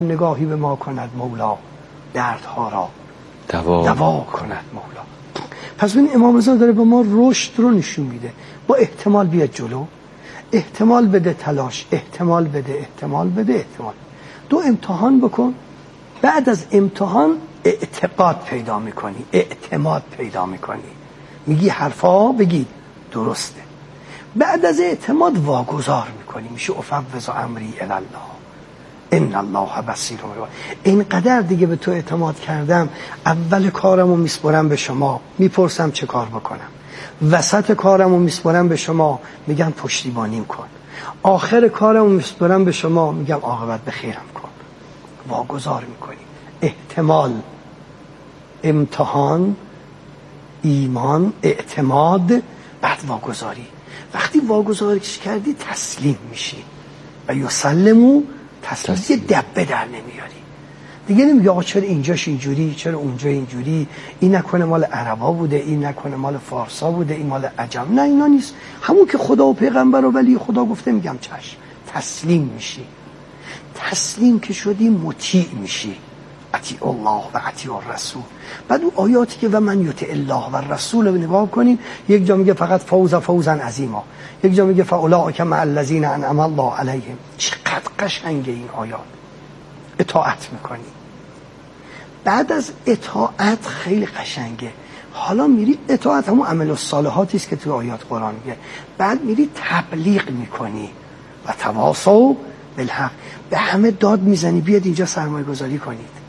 نگاهی به ما کند مولا، دردها را دوا کند مولا. پس این امام رضا داره به ما رشد رو نشون میده. با احتمال بیاد جلو، احتمال بده تلاش، احتمال بده. دو امتحان بکن، بعد از امتحان اعتقاد پیدا میکنی، اعتماد پیدا میکنی، میگی حرفا بگی درسته. بعد از اعتماد واگذار میکنی، میشه افوض امری الی الله ان الله بصیر. اینقدر دیگه به تو اعتماد کردم، اول کارمو میسپرم به شما، میپرسم چه کار بکنم. وسط کارمو میسپرم به شما، میگم پشتیبانیم کن. آخر کارمو میسپرم به شما، میگم عاقبت به خیرم کن. واگذار میکنی. احتمال، امتحان، ایمان، اعتماد، بعد واگذاری. وقتی واگذاریش کردی تسلیم میشی و یسلمو تسلیم. یه دبه در نمیاری دیگه. نمیگه آقا چرا اینجاش اینجوری، چرا اونجا اینجوری، این نکنه مال عربا بوده، این نکنه مال فارسا بوده، این مال عجم. نه اینا نیست، همون که خدا و پیغمبر و ولی خدا گفته میگم چشم. تسلیم میشی. تسلیم که شدی مطیع میشی. اطیع الله و اطیع الرسول. بعد اون آیاتی که و من یطع الله و الرسول رو نگاه کنین، یک جا میگه فقط فوزا عظیما، یک جا میگه فاولئک مع الذین انعم الله علیهم. چقدر قشنگه این آیات. اطاعت میکنی. بعد از اطاعت خیلی قشنگه. حالا میری اطاعت همون عمل الصالحاتی است که تو آیات قرآن میگه. بعد میری تبلیغ میکنی و تواصوا بالحق. به همه داد میزنی بیاد اینجا سرمایه گذاری کنید،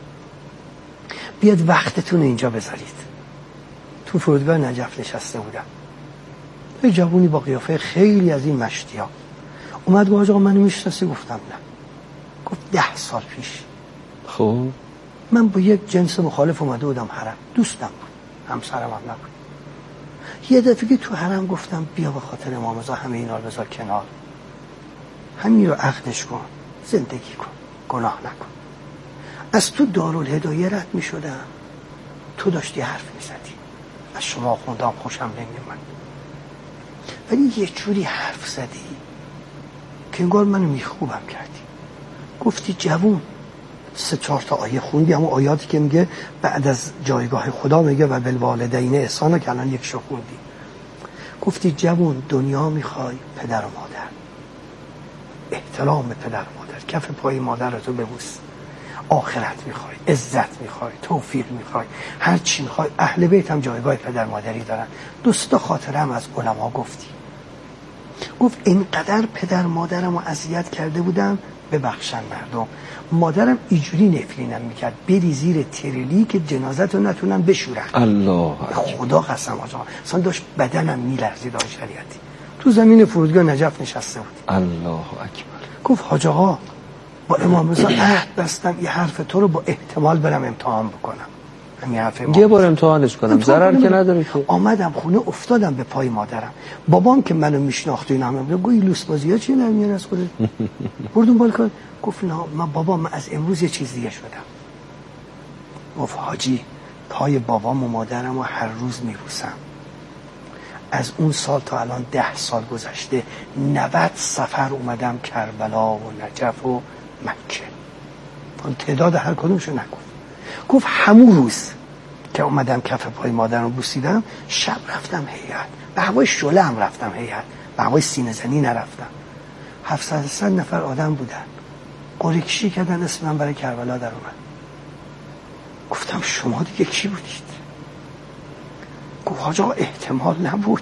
بیاد وقتتون اینجا بذارید. تو فرودگاه نجف نشسته بودم، یه جوونی با قیافه خیلی از این مشتیا اومد گفت آقا منو میشناسی؟ گفتم نه. گفت 10 سال پیش خب من با یک جنس مخالف اومده بودم حرم، دوستم بود، همسرم هم نبود. یه دفعه که تو حرم گفتم بیا به خاطر امام رضا همه اینا رو بذار کنار، همین رو عقدش کن، زندگی کن، گناه نکن. از تو دارالهدایه رد می شدم، تو داشتی حرف می زدی، از شما خوندم خوشم نمی من، ولی یه جوری حرف زدی که انگار منو میخوبم کردی. گفتی جوون 3-4 تا آیه خوندی، همون آیاتی که میگه بعد از جایگاه خدا میگه و بالوالدین احسانا، که الان یک شو خوندی. گفتی جوون دنیا میخوای، پدر و مادر، احترام پدر و مادر، کف پای مادرتو ببوس. آخرت میخوای، عزت میخوای، توفیق میخوای، هر چی میخوای. اهل بیت هم جایگاه پدر مادری دارن. 2 تا خاطره هم از علما گفتی. گفت اینقدر پدر مادرم رو اذیت کرده بودم ببخشن مردم. مادرم اینجوری نفرینم میکرد بری زیر تریلی که جنازت رو نتونن بشورن. الله خدا قسم آقا اصلا داشت بدنم میلرزید. آقای شریعتی تو زمین فرودگاه نجف نشسته بود. الله اکبر. گفت حاج آقا با امام رضا عهد بستم یه حرف تو رو با احتمال برم امتحان بکنم. یه بار امتحانش کنم، ضرر که نداره که. آمدم خونه افتادم به پای مادرم. بابام که منو میشناخت اینا هم گوی لوس بازی‌ها چی نمیاد از خودت. بردم بالکن. گفت نه من از امروز یه چیز دیگه شدم. گفت حاجی پای بابام و مادرم رو هر روز میبوسم. از اون سال تا الان 10 سال گذشته، 90 سفر اومدم کربلا و نجف و مکه. اون تعداد هر کدومشو نگفت. گفت همون روز که اومدم کف پای مادرم بوسیدم، شب رفتم هیئت، به هوای شعله هم رفتم هیئت، به هوای سینه زنی نرفتم. 700 نفر آدم بودن، قرعه کشی کردن، اسم من برای کربلا در اومد. گفتم شما دیگه کی بودید؟ گفت حاج آقا احتمال نبود،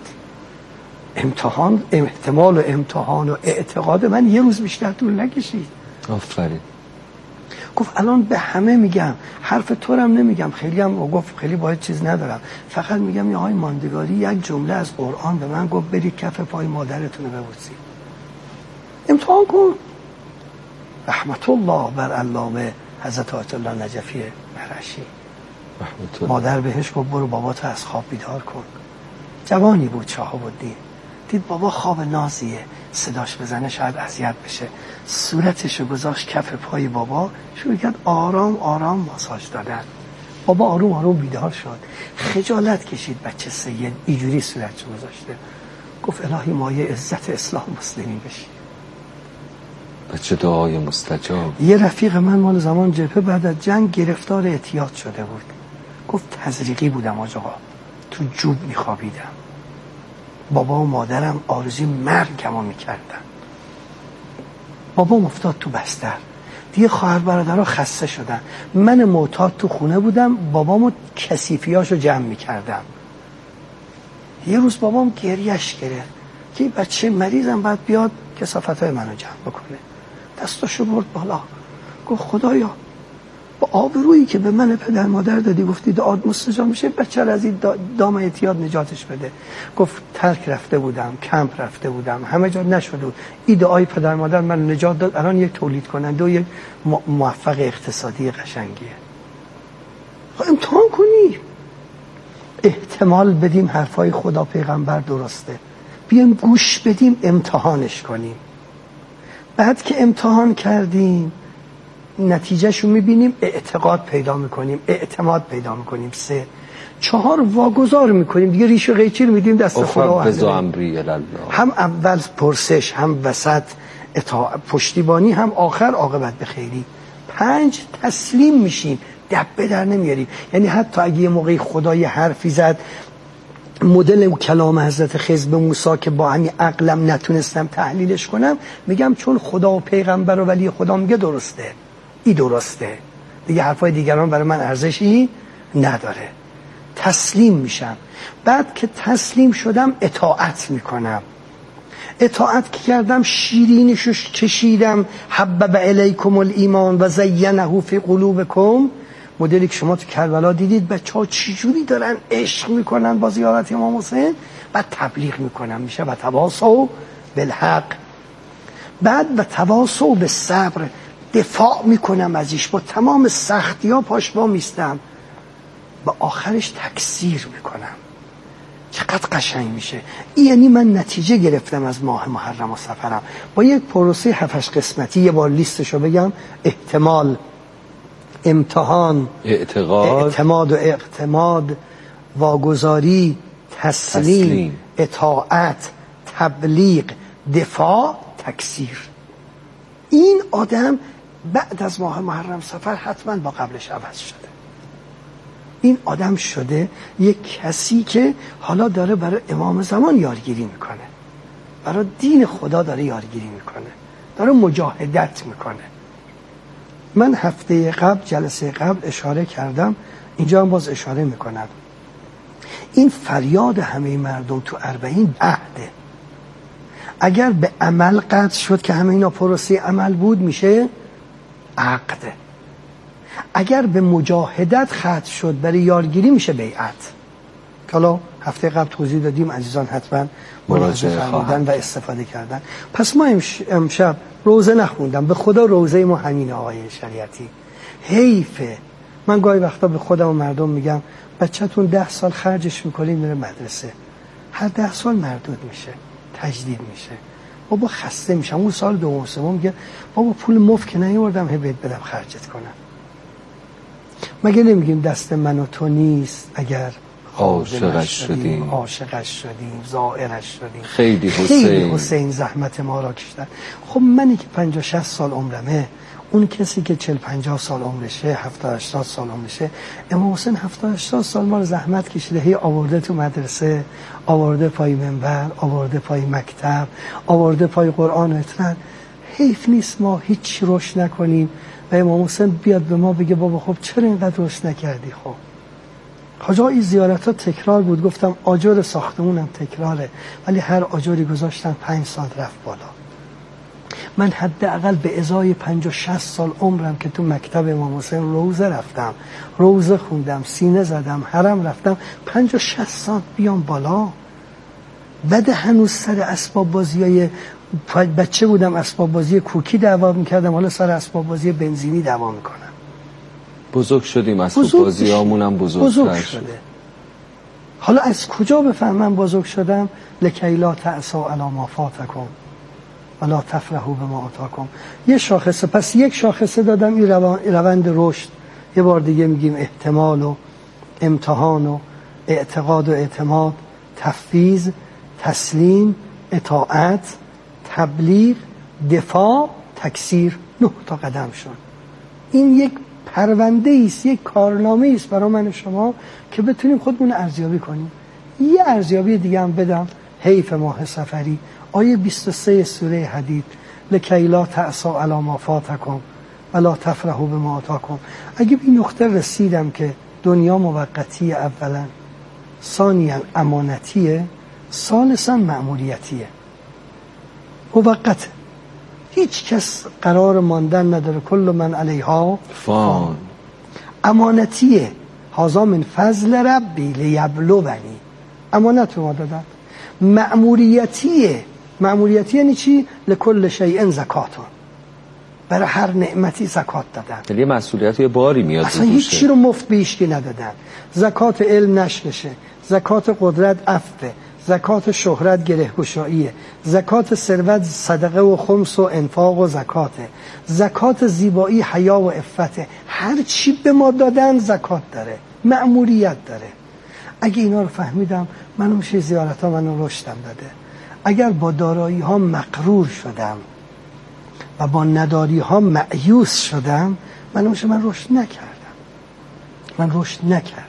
احتمال و امتحان و اعتقاد من یه روز بیشتر طول نکشید. آفرین. گفت الان به همه میگم، حرف تو رو هم نمیگم، خیلی هم گفت خیلی باید چیز ندارم، فقط میگم یه های ماندگاری یک جمله از قرآن به من گفت برید کف پای مادرتون رو ببوسید، امتحان کن. رحمت الله بر علامه حضرت آیت الله نجفی مرعشی. مادر بهش گفت برو باباتو از خواب بیدار کن. جوانی بود شهاب الدین، دید بابا خواب نازیه، صداش بزنه شاید اذیت بشه، صورتشو گذاشت کف پای بابا، شروع کرد آرام آرام ماساژ دادن. بابا آروم آروم بیدار شد. خجالت کشید بچه سید اینجوری صورتشو گذاشته. گفت الهی مایه عزت اسلام مسلمین بشی. و چه دعای مستجاب. یه رفیق من مال زمان جبهه بعد از جنگ گرفتار اعتیاد شده بود. گفت تزریقی بودم آقا، تو جوب میخوابیدم، بابا و مادرم آرزوی مرگمو میکردن، بابام افتاد تو بستر، دیگه خواهر برادرها خسته شدن، من معتاد تو خونه بودم، بابامو کثیفیاشو جمع میکردم. یه روز بابام گریش گرفت که بچه مریضم باید بیاد کثافتای منو جمع بکنه. دستاشو برد بالا، گفت خدایا با آبرویی که به من پدر مادر دادی، گفتی دعات مستجاب میشه، بچه رو از این دام اعتیاد نجاتش بده. گفت ترک رفته بودم، کمپ رفته بودم، همه جا نشده بود، این دعای پدر مادر من نجات داد، الان یک تولید کننده و یک موفق اقتصادی قشنگیه. امتحان کنی، احتمال بدیم حرفای خدا پیغمبر درسته، بیایم گوش بدیم، امتحانش کنیم. بعد که امتحان کردیم نتیجهشو میبینیم، اعتقاد پیدا میکنیم، اعتماد پیدا میکنیم، 3 4 واگذار میکنیم دیگه، ریش و قیچی میدیم دست خدا. هم اول پرسش، هم وسط پشتیبانی، هم آخر عاقبت به خیری. 5 تسلیم میشیم، دبه در نمیاریم. یعنی حتی اگه یه موقعی خدا یه حرفی زد، مدل کلام حضرت خضر به موسی که با همین عقلم نتونستم تحلیلش کنم، میگم چون خدا و پیغمبر و ولی خدا میگه درسته، این درسته دیگه، حرفای دیگران برای من ارزشی نداره. تسلیم میشم. بعد که تسلیم شدم اطاعت میکنم. اطاعت که کردم شیرینشو چشیدم، حبب الیکم الایمان و زینه فی قلوبکم. مدلی که شما تو کربلا دیدید بچه‌ها چجوری دارن عشق میکنن با زیارت امام حسین، بعد تبلیغ میکنن، میشه و تواصوا بالحق. بعد و تواصوا بالصبر، دفاع میکنم ازش، با تمام سختی‌ها پاش با میستم، با آخرش تکثیر میکنم. چقدر قشنگ میشه این. یعنی من نتیجه گرفتم از ماه محرم و سفرم با یک پروسه 7 قسمتی. یه بار لیستشو بگم: احتمال، امتحان، اعتماد و اعتماد، واگذاری، تسلیم، اطاعت، تبلیغ، دفاع، تکثیر. این آدم بعد از ماه محرم سفر حتما با قبلش عوض شده. این آدم شده یک کسی که حالا داره برای امام زمان یارگیری میکنه، برای دین خدا داره یارگیری میکنه، داره مجاهدت میکنه. من هفته قبل، جلسه قبل اشاره کردم، اینجا هم باز اشاره میکنم. این فریاد همه مردم تو 40 عهده. اگر به عمل قطع شد که همه اینا پروسه عمل بود، میشه عقد. اگر به مجاهدت ختم شد برای یارگیری، میشه بیعت. حالا هفته قبل توضیح دادیم، عزیزان حتما مراجعه فرمودن و استفاده کردن. پس ما امشب روزه نخوندم، به خدا روزه ما همین آقای شریعتی. حیفه. من گاهی وقتا به خودم و مردم میگم بچه‌تون 10 سال خرجش میکنید میره مدرسه، هر 10 سال مردود میشه، تجدید میشه. بابا خسته میشم. اون سال دوم سوم میگه بابا پول مفت که نیوردم هی بهت بدم خرجت کنم. مگه نمیگیم دست من و تو نیست اگر عاشقش شدیم، زائرش شدیم. خیلی حسین زحمت ما را کشیدن. خب منی که 50-60 سال عمرمه، اون کسی که 40-50 سال عمرشه، 70-80 سال عمرشه، امام حسین 70-80 سال ما رو زحمت کشیده، هی آورده تو مدرسه، آورده پای منبر، آورده پای مکتب، آورده پای قرآن و اطران. حیف نیست ما هیچ روش نکنیم و امام حسین بیاد به ما بگه بابا خب چرا اینقدر روش نکردی؟ خب حاجا این زیارت ها تکرار بود. گفتم آجر ساختمونم تکراره، ولی هر آجری گذاشتن 5 سال رفت بالا. من حداقل به ازای 50-60 سال عمرم که تو مکتب امام حسین روزه رفتم، روزه خوندم، سینه زدم، حرم رفتم، 50-60 سال بیام بالا. بعد هنوز سر اسباب بازیای بچه بودم، اسباب بازی کوکی دعوا میکردم، حالا سر اسباب بازی بنزینی دعوا میکنم. بزرگ شدیم، اسباب بازی هامونم بزرگ شده. حالا از کجا بفهمم بزرگ شدم؟ لکی لا تعصوا علی ما فاتکم ولا تفرحوا بما آتاکم. یه شاخصه، پس یک شاخصه دادم، این روند رشد. یه بار دیگه میگیم: احتمال و امتحان و اعتقاد و اعتماد، تفویض، تسلیم، اطاعت، تبلیغ، دفاع، تکثیر 9 تا قدم شد. این یک پرونده است، یک کارنامه است برای من و شما که بتونیم خودمون ارزیابی کنیم. یه ارزیابی دیگه هم بدم. حیف ماه صفری، آیه 23 سوره حدید، لکی لا تعصوا علی ما فاتکم ولا تفرحوا بما آتاکم. اگه به این نقطه رسیدم که دنیا موقتی، اولا، ثانیا امانتیه، ثالثا مأموریتیه. موقته، هیچ کس قرار ماندن نداره، کل من علیها فان. امانتیه، هذا من فضل ربی لیبلونی، امانت به ما دادن. مأموریتیه، مأموریتی یعنی چی؟ لکل شیء زکاتون، برای هر نعمتی زکات دادن. یعنی مسئولیت یه باری میاد، اصلا هیچ چی رو مفت به هیچکی ندادن. زکات علم نشنشه، زکات قدرت عفوه، زکات شهرت گره‌گشاییه، زکات ثروت صدقه و خمس و انفاق و زکاته، زکات زیبایی حیا و عفته. هر چی به ما دادن زکات داره، مأموریت داره. اگه اینا رو فهمیدم، منو میشه زیارت ها منو رشدم داده. اگر با دارایی ها مغرور شدم و با نداری ها مایوس شدم، منو میشه من رشد نکردم.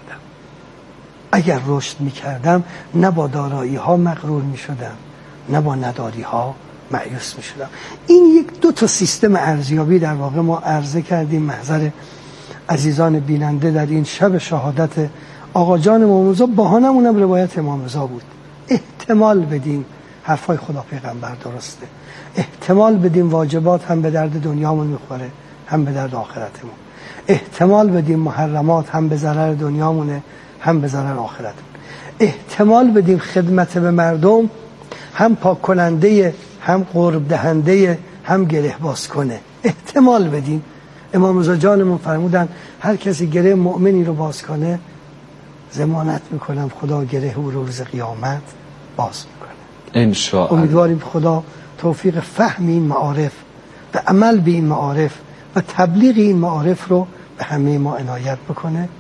اگر رشد میکردم، نه با دارایی ها مغرور میشدم، نه با نداری ها مایوس میشدم. این 2 تا سیستم ارزیابی در واقع ما عرضه کردیم محضر عزیزان بیننده در این شب شهادت آقا جان امام رضا. بهانمونم روایت امام رضا بود. احتمال بدیم حرفای خدا پیغمبر درسته، احتمال بدیم واجبات هم به درد دنیامون میخوره هم به درد آخرتمون، احتمال بدیم محرمات هم به ضرر دنیامونه هم به ضرر آخرتمون، احتمال بدیم خدمت به مردم هم پاک کننده، هم قرب دهنده، هم گره باز کنه. احتمال بدیم. امام رضا جانمون فرمودن هر کسی گره مؤمنی رو باز کنه، ضمانت میکنم خدا گره او رو روز قیامت باز میکنه. انشاءالله. امیدواریم خدا توفیق فهم این معارف و عمل به این معارف و تبلیغ این معارف رو به همه ما عنایت بکنه.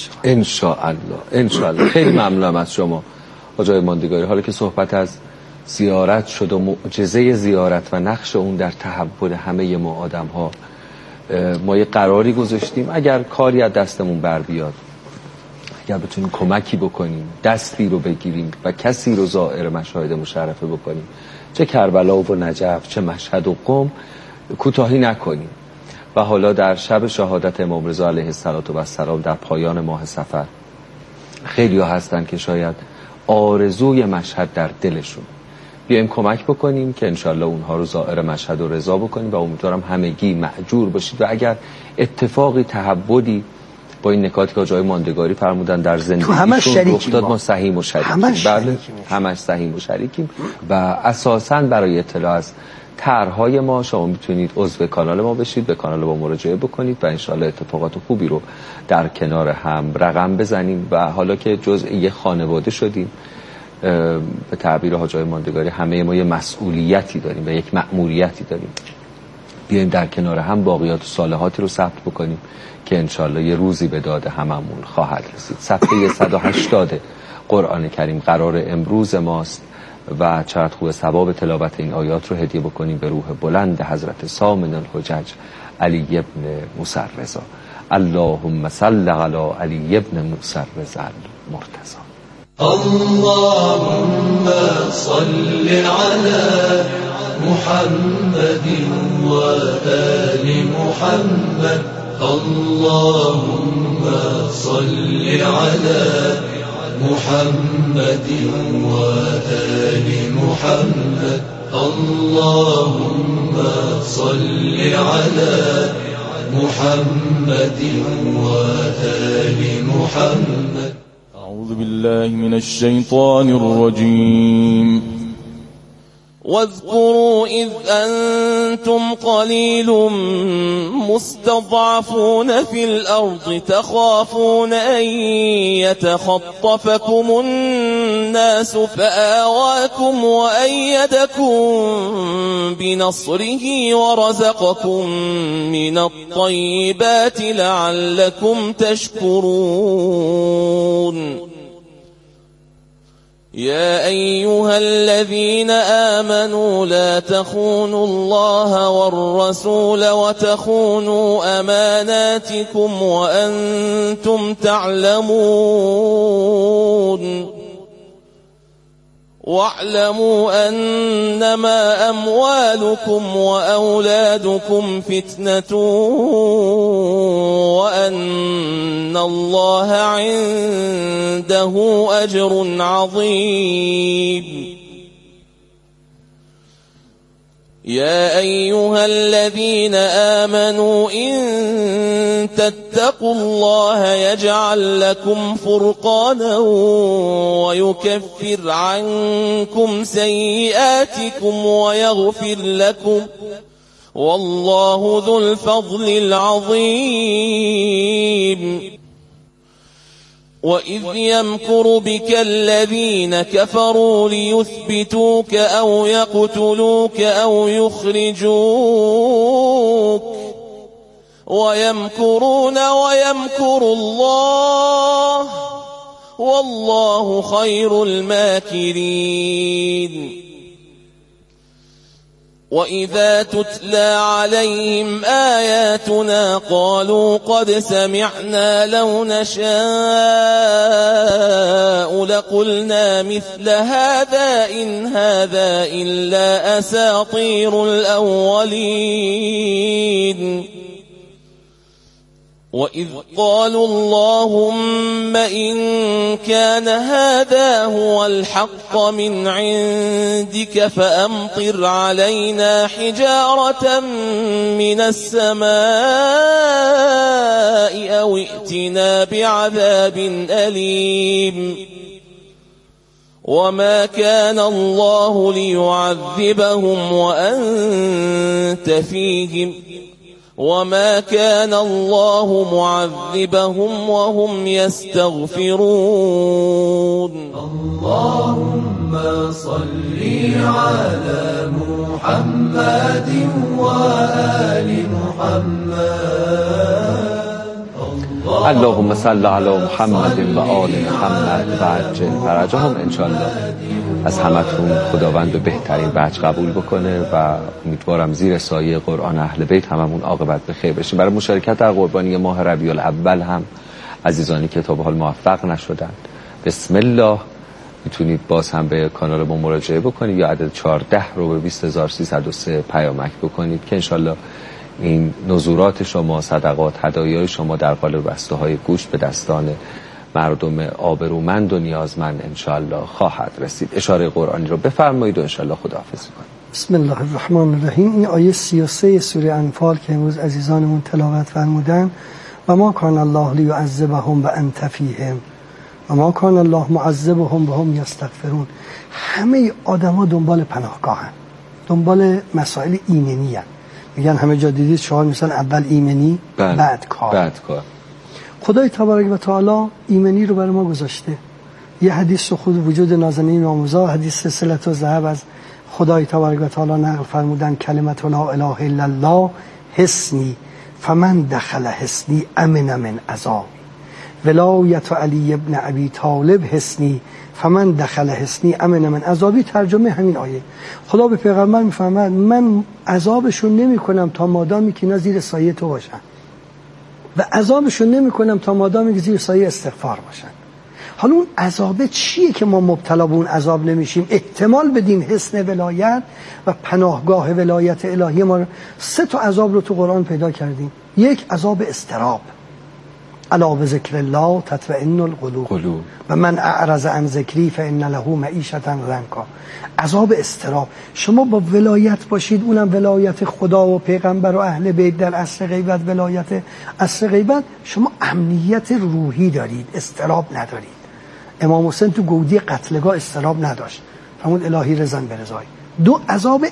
انشاءالله. خیلی ممنونم از شما آقای ماندگاری. حالا که صحبت از زیارت شد و معجزه زیارت و نقش اون در تحول همه ما آدم ها، ما یه قراری گذاشتیم اگر کاری از دستمون بر بیاد، اگر بتونیم کمکی بکنیم، دستی رو بگیریم و کسی رو زائر مشاهد مشرفه بکنیم، چه کربلا و نجف، چه مشهد و قم، کوتاهی نکنیم. و حالا در شب شهادت امام رضا علیه السلام در پایان ماه صفر، خیلی ها هستن که شاید آرزوی مشهد در دلشون، بیایم کمک بکنیم که انشالله اونها رو زائر مشهد و رضا بکنیم و امیدوارم همگی مأجور باشید. و اگر اتفاقی تحولی با این نکاتی که آقای ماندگاری فرمودن در زندگیشون رخ داد، ما سهیم و شریکیم. بله، همش سهیم و شریکیم. و اساساً برای اطلاع از طرح‌های ما شما میتونید عضو کانال ما بشید، به کانال ما مراجعه بکنید و انشالله اتفاقات خوبی رو در کنار هم رقم بزنیم. و حالا که جزء یه خانواده شدیم، به تعبیر حاجی ماندگاری همه ما یه مسئولیتی داریم و یک مأموریتی داریم. بیایم در کنار هم باقیات و صالحاتی رو ثبت بکنیم که انشالله یه روزی به داد هممون خواهد رسید. صفحه 180 قرآن کریم قرار امروز ماست و چقدر خوب ثواب تلاوت این آیات رو هدیه بکنیم به روح بلند حضرت سامن الحجج علی ابن موسی رضا. اللهم صل علی علی ابن موسی رضا المرتضی. اللهم صل على محمد وآل محمد. اللهم صل على محمد وآل محمد. اللهم صل على محمد وآل محمد. أعوذ بالله من الشيطان الرجيم. واذكروا إذ أنتم قليل مستضعفون في الأرض تخافون أن يتخطفكم الناس فآواكم وأيدكم بنصره ورزقكم من الطيبات لعلكم تشكرون. يا أيها الذين آمنوا لا تخونوا الله والرسول وتخونوا أماناتكم وأنتم تعلمون واعلموا أنما أموالكم وأولادكم فتنة وأن الله عنده أجر عظيم. يا أيها الذين آمنوا إن تتقوا الله يجعل لكم فرقانا ويكفر عنكم سيئاتكم ويغفر لكم والله ذو الفضل العظيم. وإذ يمكر بك الذين كفروا ليثبتوك أو يقتلوك أو يخرجوك ويمكرون ويمكر الله والله خير الماكرين. وإذا تتلى عليهم آياتنا قالوا قد سمعنا لو نشاء لقلنا مثل هذا إن هذا إلا أساطير الأولين. وإذ قالوا اللهم إن كان هذا هو الحق من عندك فأمطر علينا حجارة من السماء أو ائتنا بعذاب أليم. وما كان الله ليعذبهم وأنت فيهم وما كان الله معذبهم وهم يستغفرون. اللهم صل على محمد وآل محمد. اللهم صل على محمد و آل محمد و عجل فرجهم. انشالله از همتون خداوند به بهترین وجه قبول بکنه و امیدوارم زیر سایه قرآن اهل بیت هممون عاقبت به خیر بشیم. برای مشارکت در قربانی ماه ربیع الاول هم عزیزانی که تا به حال موفق نشدن بسم الله میتونید باز هم به کانال ما مراجعه بکنید یا عدد 14 رو به 20303 پیامک بکنید که انشالله این نذورات شما، صدقات، هدایای شما در قالب بسته‌های گوشت به دستان مردم آبرومند و نیازمند انشالله خواهد رسید. اشاره قرآنی رو بفرمایید و انشالله خداحافظ کنید. بسم الله الرحمن الرحیم. این آیه 33 سوره انفال که امروز عزیزانمون تلاوت فرمودن و ما کان الله لیعذبهم و انت فیهم و ما کان الله معذبهم و هم یستغفرون. همه آدما دنبال پناهگاهن، دنبال مسائل ایمنی هن. میگن همه جا دیدید شعار مثلا اول ایمنی بعد کار. خدای تبارک و تعالی ایمنی رو برای ما گذاشته. یه حدیث خود وجود نازنین آموزا، حدیث سلسله الذهب از خدای تبارک و تعالی نقل فرمودن کلمت لا اله الا الله حصنی فمن دخل حصنی امن من عذابی. ولایت علی ابن ابی طالب حصنی فمن دخل حصنی امن من عذابی. ترجمه همین آیه. خدا به پیغمبر میفرماید من عذابشون نمی کنم تا مادامی که اینا زیر سایه تو باشن و عذابشون نمی کنم تا مادامی که زیر سایه استغفار باشن. حالا اون عذابه چیه که ما مبتلا به اون عذاب نمیشیم؟ احتمال بدیم حصن ولایت و پناهگاه ولایت الهی ما. 3 تا عذاب رو تو قرآن پیدا کردیم. یک عذاب اضطراب، الا بذکر الله تطمئن القلوب و من اعرض عن ذکری فان له معیشة ضنکا. عذاب اضطراب. شما با ولایت باشید، اونم ولایت خدا و پیغمبر و اهل بیت در عصر غیبت، ولایت عصر غیبت، شما امنیت روحی دارید، اضطراب ندارید. امام حسین تو گودی قتلگاه اضطراب نداشت، فرمود الهی رضا به رضای. 2 عذاب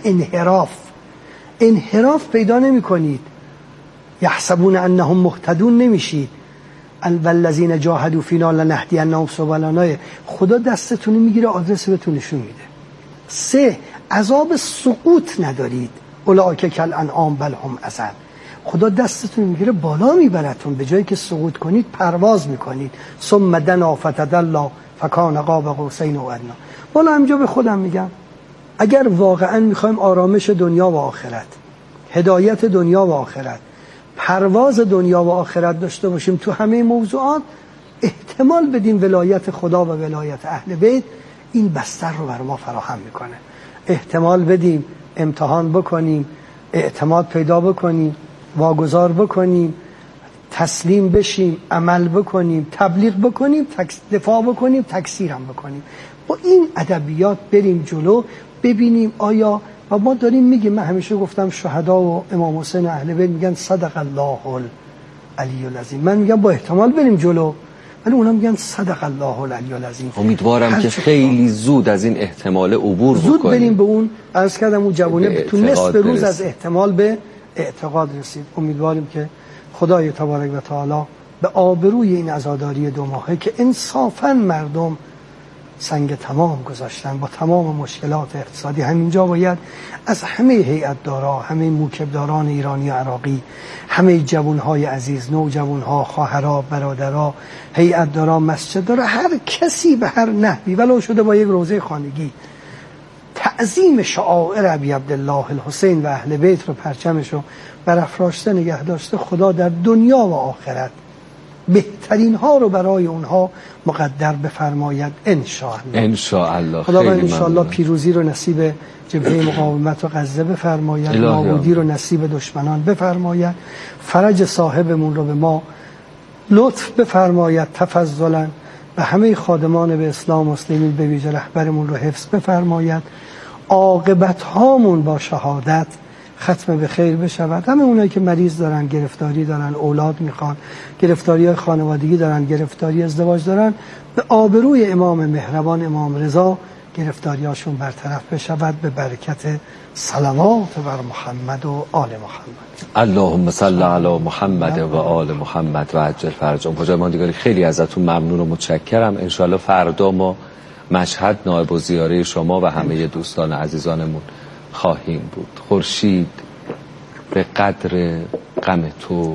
انحراف پیدا نمی کنید، یحسبون انهم مهتدون نمیشید. والذین جاهدوا فینا لنهدینهم سبلنا. خدا دستتون میگیره، آدرس بهتون نشون میده. 3 عذاب سقوط ندارید، اولئک کالانعام بل هم اضل. خدا دستتون میگیره بالا میبرتون، به جایی که سقوط کنید پرواز میکنید. ثم دنا فتدلی فکان قاب قوسین و ادنی. والا همینجا به خودم میگم اگر واقعا میخوایم آرامش دنیا و آخرت، هدایت دنیا و آخرت، پرواز دنیا و آخرت داشته باشیم تو همه موضوعات، احتمال بدیم ولایت خدا و ولایت اهل بیت این بستر رو بر ما فراهم میکنه. احتمال بدیم، امتحان بکنیم، اعتماد پیدا بکنیم، واگذار بکنیم، تسلیم بشیم، عمل بکنیم، تبلیغ بکنیم، دفاع بکنیم، تکثیرم بکنیم. با این ادبیات بریم جلو، ببینیم آیا. و ما داریم میگیم، من همیشه گفتم شهدا و امام حسین اهل بیت میگن صدق الله العلی العظیم. من میگم با احتمال بریم جلو، ولی اونا میگن صدق الله العلی العظیم. امیدوارم که خیلی زود از این احتمال عبور بکنیم، زود بریم به اون. عرض کردم اون جوونه تو نصف روز از احتمال به اعتقاد رسید. امیدواریم که خدای تبارک و تعالی به آبروی این عزاداری 2 ماهه که انصافاً مردم سنگ تمام گذاشتن با تمام مشکلات اقتصادی، همینجا باید از همه هیئت‌دارا، همه موکبداران ایرانی و عراقی، همه جوانهای عزیز، نوجوانها، خواهرها، برادرها، هیئت‌دارا، مسجددارا، هر کسی به هر نحوی ولو شده با یک روزه خانگی تعظیم شعائر ابی عبدالله الحسین و اهل بیت رو، پرچمش رو برافراشته نگه داشته. خدا در دنیا و آخرت بهترین ها رو برای اونها مقدر بفرماید ان شاء الله. خداوند ان شاء الله پیروزی رو نصیب جبهه مقاومت و غزه بفرماید، نابودی رو نصیب دشمنان بفرماید، فرج صاحبمون رو به ما لطف بفرماید، تفضلا به همه خادمان به اسلام مسلمین به ویژه رهبرمون رو حفظ بفرماید، عاقبت هامون با شهادت ختم به خیر بشود. همه اونایی که مریض دارن، گرفتاری دارن، اولاد میخوان، گرفتاری خانوادگی دارن، گرفتاری ازدواج دارن، به آبروی امام مهربان امام رضا گرفتاریاشون برطرف بشود به برکت صلوات بر محمد و آل محمد. اللهم صل علی محمد و آل محمد و عجل فرجهم. حاج ماندگاری خیلی ازتون ممنون و متشکرم. انشالله فردا ما مشهد نایب الزیاره شما و همه دوستان عزیزانمون خواهیم بود. خورشید به قدر غم تو،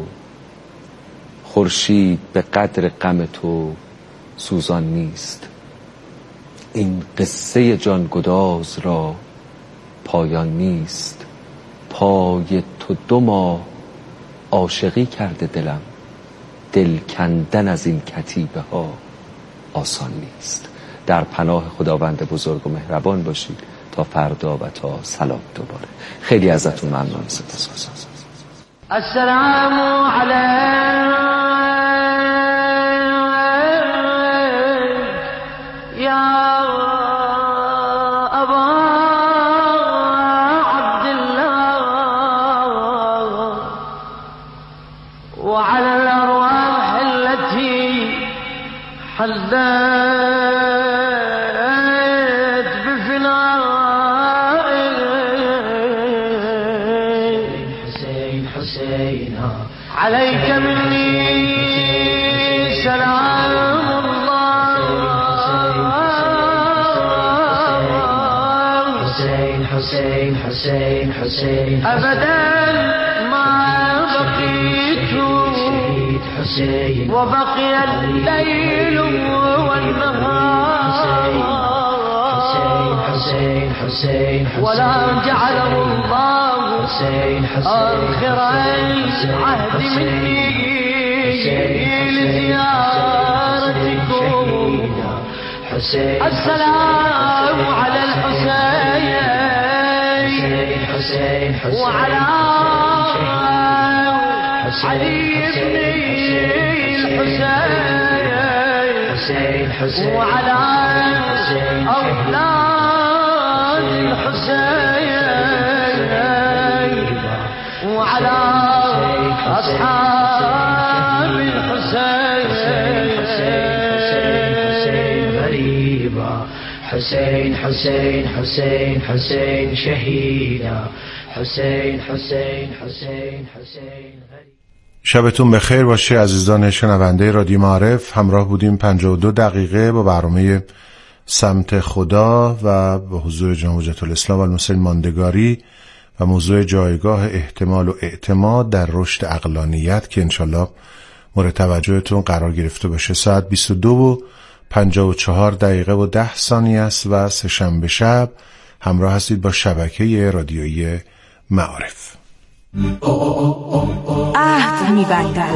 خورشید به قدر غم تو سوزان نیست. این قصه جانگداز را پایان نیست. پای تو 2 ماه عاشقی کرده دلم، دل کندن از این کتیبه ها آسان نیست. در پناه خداوند بزرگ و مهربان باشید تا فردا و تا سلام دوباره. خیلی ازتون ممنونم. السلام علیک یا ابا عبدالله وعلى الارواح التي حلت عليك مني سلام الله. حسين حسين حسين حسين أبدا ما بقيت حسين وبقي الليل والنهار حسين حسين ولا جعله الله آخر عهد مني لزيارتكم. السلام على الحسين وعلى علي بن الحسين وعلى أولاد الحسين وعلى أصحاب الحسين. غريبا حسين حسين حسين حسين شهيدا حسين حسين حسين حسين. شبتون بخیر باشه عزیزان شنونده رادیو معارف. همراه بودیم 52 دقیقه با برنامه سمت خدا و به حضور جناب حجت الاسلام المسلم ماندگاری و موضوع جایگاه احتمال و اعتماد در رشد عقلانیت که انشالله مورد توجهتون قرار گرفته باشه. ساعت 22:50 54 دقیقه و 10 ثانیه است و سه‌شنبه شب همراه هستید با شبکه رادیویی معارف. عهد می‌بندم.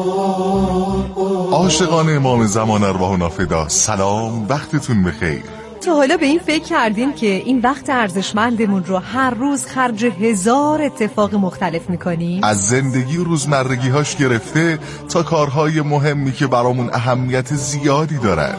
عاشقان امام زمان ارواحنا فدا، سلام، وقتتون بخیر. تا حالا به این فکر کردین که این وقت ارزشمندمون رو هر روز خرج 1000 اتفاق مختلف میکنیم؟ از زندگی و روزمرگی‌هاش گرفته تا کارهای مهمی که برامون اهمیت زیادی دارن.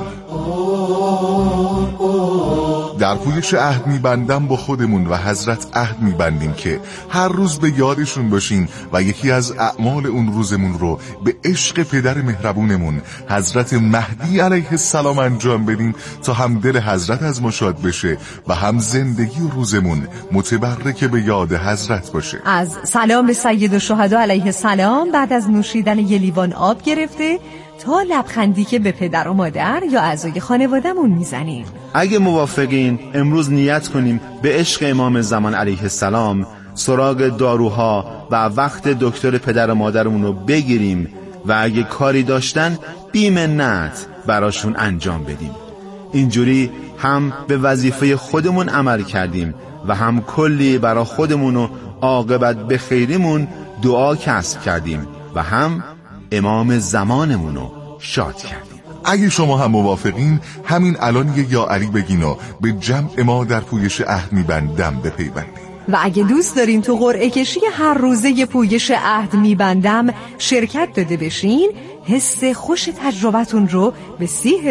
در پویش عهد میبندم با خودمون و حضرت عهد میبندیم که هر روز به یادشون باشیم و یکی از اعمال اون روزمون رو به عشق پدر مهربونمون حضرت مهدی علیه السلام انجام بدیم تا هم دل حضرت از ما شاد بشه و هم زندگی و روزمون متبرک به یاد حضرت باشه. از سلام به سید الشهدا علیه السلام بعد از نوشیدن یه لیوان آب گرفته تا لبخندی که به پدر و مادر یا اعضای خانواده‌مون میزنیم. اگه موافقین امروز نیت کنیم به عشق امام زمان علیه السلام سراغ داروها و وقت دکتر پدر و مادرمون رو بگیریم و اگه کاری داشتن بی منت براشون انجام بدیم. اینجوری هم به وظیفه خودمون عمل کردیم و هم کلی برا خودمون و عاقبت به خیریمون دعا کسب کردیم و هم امام زمانمون رو شاد کردیم. اگه شما هم موافقین همین الان یه یا علی بگین و به جمع ما در پویش عهد میبندم بپیوندیم. و اگه دوست دارین تو قرعه کشی هر روزه پویش عهد میبندم شرکت داده بشین، حس خوش تجربتون رو به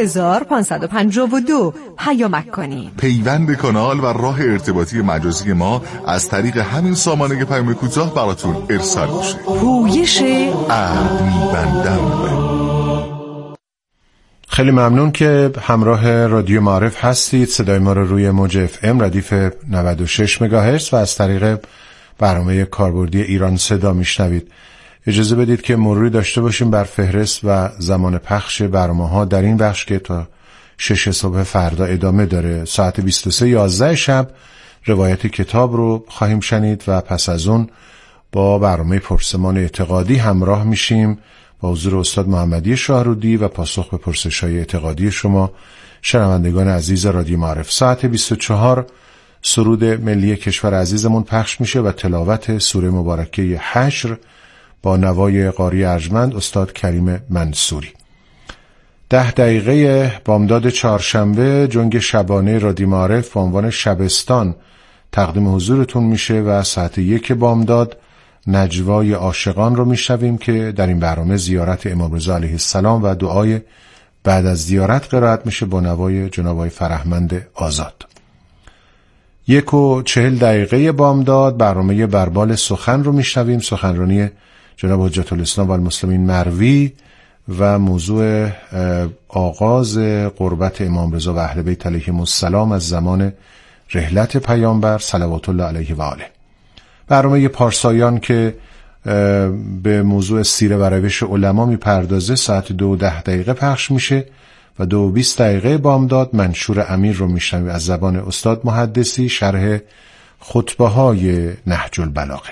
30552 پیامک کنین. پیوند کانال و راه ارتباطی مجازی ما از طریق همین سامانه پیام کوتاه براتون ارسال میشه. پویش عهد میبندم. خیلی ممنون که همراه رادیو معارف هستید. صدای ما رو روی موج اف ام ردیف 96 مگاهرتز و از طریق برنامه کاربردی ایران صدا میشنوید. اجازه بدید که مروری داشته باشیم بر فهرست و زمان پخش برنامه‌ها در این بخش که تا 6 صبح فردا ادامه داره. ساعت 23:11 شب روایت کتاب رو خواهیم شنید و پس از اون با برنامه پرسمان اعتقادی همراه میشیم با حضور استاد محمدی شاهرودی و پاسخ به پرسش‌های اعتقادی شما شنوندگان عزیز رادیو معارف. ساعت 24 سرود ملی کشور عزیزمون پخش میشه و تلاوت سوره مبارکه حشر با نوای قاری ارجمند استاد کریم منصوری. 10 دقیقه بامداد چهارشنبه جنگ شبانه رادیو معارف با عنوان شبستان تقدیم حضورتون میشه و ساعت 1 بامداد نجوای عاشقان رو میشنویم که در این برنامه زیارت امام رضا علیه السلام و دعای بعد از زیارت قرائت میشه با نوای جناب آقای فرهمند آزاد. 1:40 بامداد برنامه بربال سخن رو میشنویم، سخنرانی جناب حجت الاسلام و المسلمین مروی و موضوع آغاز قربت امام رضا و اهل بیت علیهم السلام از زمان رحلت پیامبر صلوات الله علیه و آله. برنامه پارسایان که به موضوع سیره و روش علما میپردازه ساعت 2:10 پخش میشه و 2:20 بامداد منشور امیر رو میشنویم از زبان استاد محدثی شرح خطبه های نهج البلاغه.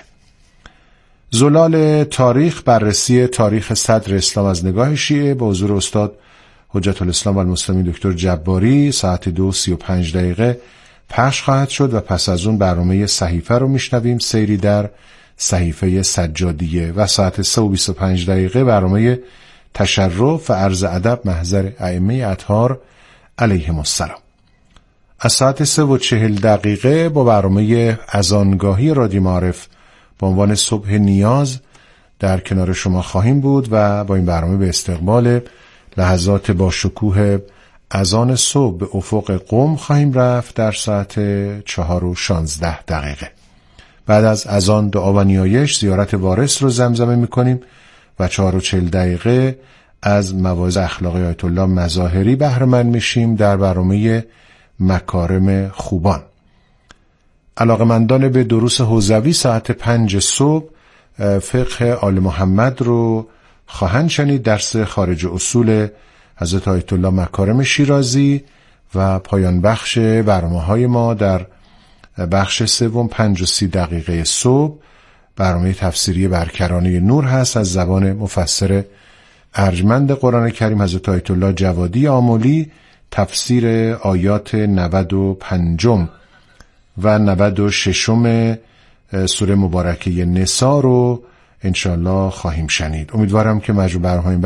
زلال تاریخ بررسی تاریخ صدر اسلام از نگاه شیعه با حضور استاد حجت الاسلام و المسلمین دکتر جباری ساعت 2:35 پخش خواهد شد و پس از اون برنامه صحیفه رو میشنویم، سیری در صحیفه سجادیه و ساعت 3:25 برنامه تشرف و عرض ادب محضر ائمه اطهار علیهم السلام. از ساعت 3:40 با برنامه اذانگاهی رادیو معارف با عنوان صبح نیاز در کنار شما خواهیم بود و با این برنامه به استقبال لحظات با شکوه اذان صبح به افق قم خواهیم رفت در ساعت 4:16. بعد از اذان دعا و نیایش زیارت وارث رو زمزمه میکنیم و 4:40 از مواعظ اخلاقی آیت الله مظاهری بهره مند میشیم در برنامه مکارم خوبان. علاقمندان به دروس حوزوی ساعت 5 صبح فقه آل محمد رو خواهند شنید، درس خارج اصول حضرت آیت الله مکارم شیرازی و پایان بخش برنامه‌های ما در بخش سوم 5:30 صبح برنامه تفسیری برکرانه نور هست از زبان مفسر ارجمند قرآن کریم حضرت آیت الله جوادی آملی تفسیر آیات 95 و 96 سوره مبارکه نساء رو انشاءالله خواهیم شنید. امیدوارم که مجموع برنامه‌های